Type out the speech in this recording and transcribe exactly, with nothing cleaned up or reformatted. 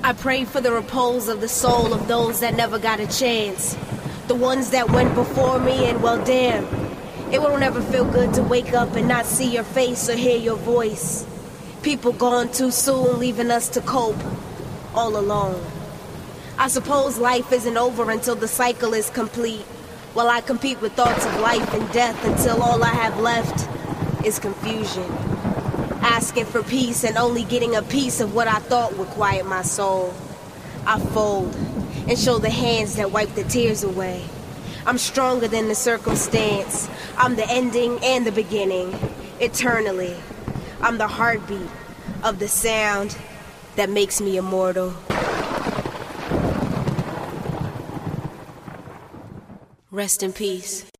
I pray for the repose of the soul of those that never got a chance. The ones that went before me, and well, damn, it will never feel good to wake up and not see your face or hear your voice. People gone too soon, leaving us to cope, all alone. I suppose life isn't over until the cycle is complete, while I compete with thoughts of life and death until all I have left is confusion. Asking for peace and only getting a piece of what I thought would quiet my soul. I fold and show the hands that wipe the tears away. I'm stronger than the circumstance. I'm the ending and the beginning, eternally. I'm the heartbeat of the sound that makes me immortal. Rest in peace.